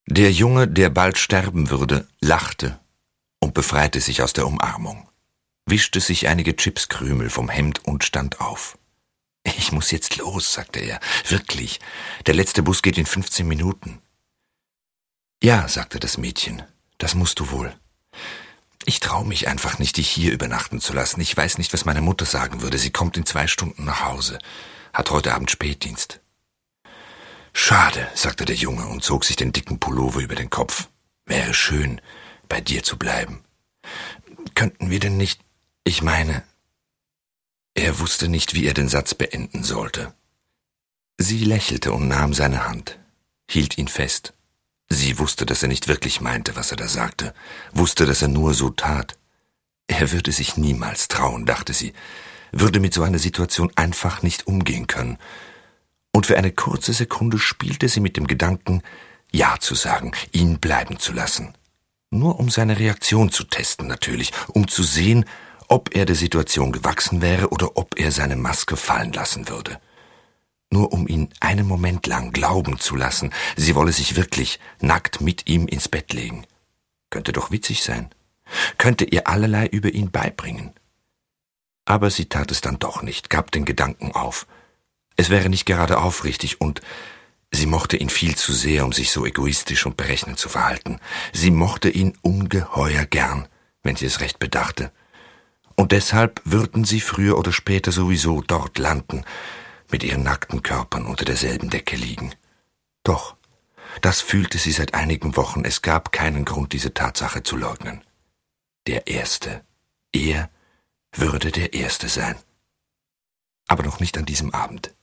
Der Junge, der bald sterben würde, lachte und befreite sich aus der Umarmung, wischte sich einige Chipskrümel vom Hemd und stand auf. »Ich muss jetzt los«, sagte er. »Wirklich. Der letzte Bus geht in 15 Minuten.« »Ja«, sagte das Mädchen, »das musst du wohl. Ich traue mich einfach nicht, dich hier übernachten zu lassen. Ich weiß nicht, was meine Mutter sagen würde. Sie kommt in 2 Stunden nach Hause, hat heute Abend Spätdienst.« »Schade«, sagte der Junge und zog sich den dicken Pullover über den Kopf. »Wäre schön, bei dir zu bleiben. Könnten wir denn nicht, ich meine...« Er wusste nicht, wie er den Satz beenden sollte. Sie lächelte und nahm seine Hand, hielt ihn fest. Sie wusste, dass er nicht wirklich meinte, was er da sagte, wusste, dass er nur so tat. Er würde sich niemals trauen, dachte sie, würde mit so einer Situation einfach nicht umgehen können. Und für eine kurze Sekunde spielte sie mit dem Gedanken, Ja zu sagen, ihn bleiben zu lassen. Nur um seine Reaktion zu testen natürlich, um zu sehen, ob er der Situation gewachsen wäre oder ob er seine Maske fallen lassen würde. Nur um ihn einen Moment lang glauben zu lassen, sie wolle sich wirklich nackt mit ihm ins Bett legen. Könnte doch witzig sein. Könnte ihr allerlei über ihn beibringen. Aber sie tat es dann doch nicht, gab den Gedanken auf. Es wäre nicht gerade aufrichtig und sie mochte ihn viel zu sehr, um sich so egoistisch und berechnend zu verhalten. Sie mochte ihn ungeheuer gern, wenn sie es recht bedachte. Und deshalb würden sie früher oder später sowieso dort landen, mit ihren nackten Körpern unter derselben Decke liegen. Doch, das fühlte sie seit einigen Wochen, es gab keinen Grund, diese Tatsache zu leugnen. Der Erste, er würde der Erste sein. Aber noch nicht an diesem Abend.